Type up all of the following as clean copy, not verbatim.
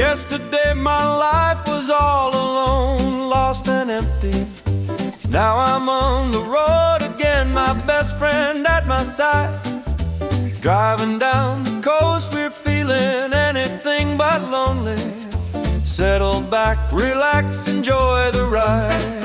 Yesterday my life was all alone, lost and empty. Now I'm on the road again, my best friend at my side. Driving down the coast, we're feeling anything but lonely. Settle back, relax, enjoy the ride.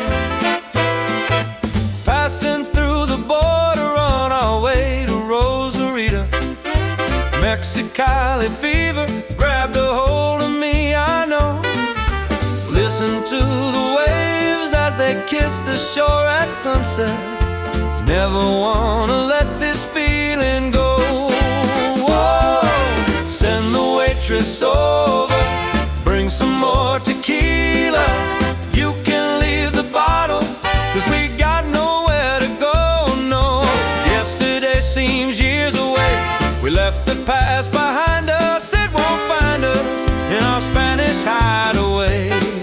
Passing through the border on our way to Rosarito. Mexicali fever grabbed a hold of me, I know. Listen to the waves as they kiss the shore at sunset. Never wanna let this feeling go. Whoa. Send the waitress over, bring some more tequila. You can leave the bottle, 'cause we got nowhere to go, no. Yesterday seems years away. We left the past behind us, it won't find us in our Spanish hideaway.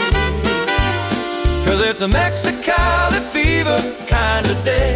'Cause it's a Mexicali fever kind of day.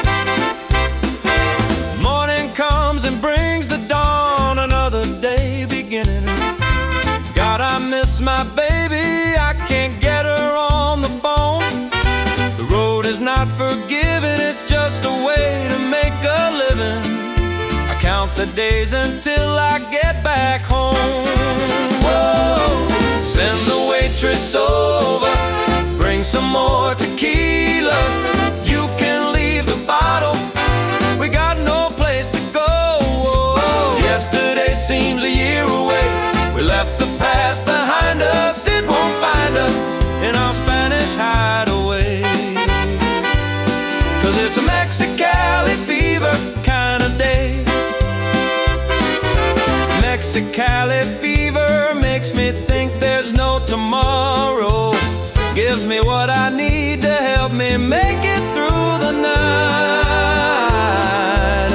Morning comes and brings the dawn, another day beginning. God, I miss my baby, I can't get her on the phone. The road is not forgiving, it's just a way to make a living. I count the days until I get back home. Whoa. Send the waitress over, bring some more tequila. You can leave the bottle, we got no place to go. Whoa. Yesterday seems a year away. We left the past behind us, it won't find us in our Spanish hideaway. 'Cause it's a Mexicali fever kind of day. Mexicali fever makes me think there's no tomorrow. Gives me what I need to help me make it through the night.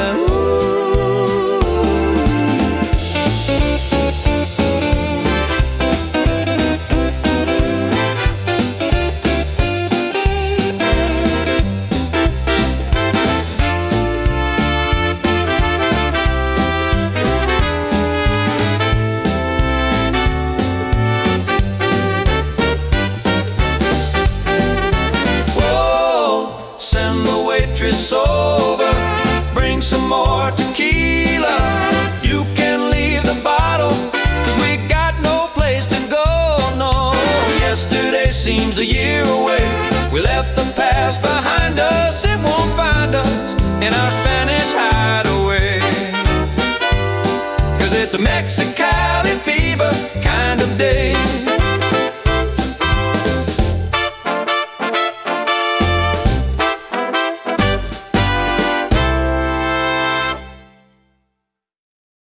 Over, bring some more tequila. You can leave the bottle, 'cause we got no place to go, no. Yesterday seems a year away. We left the past behind us, it won't find us in our Spanish hideaway. 'Cause it's a Mexican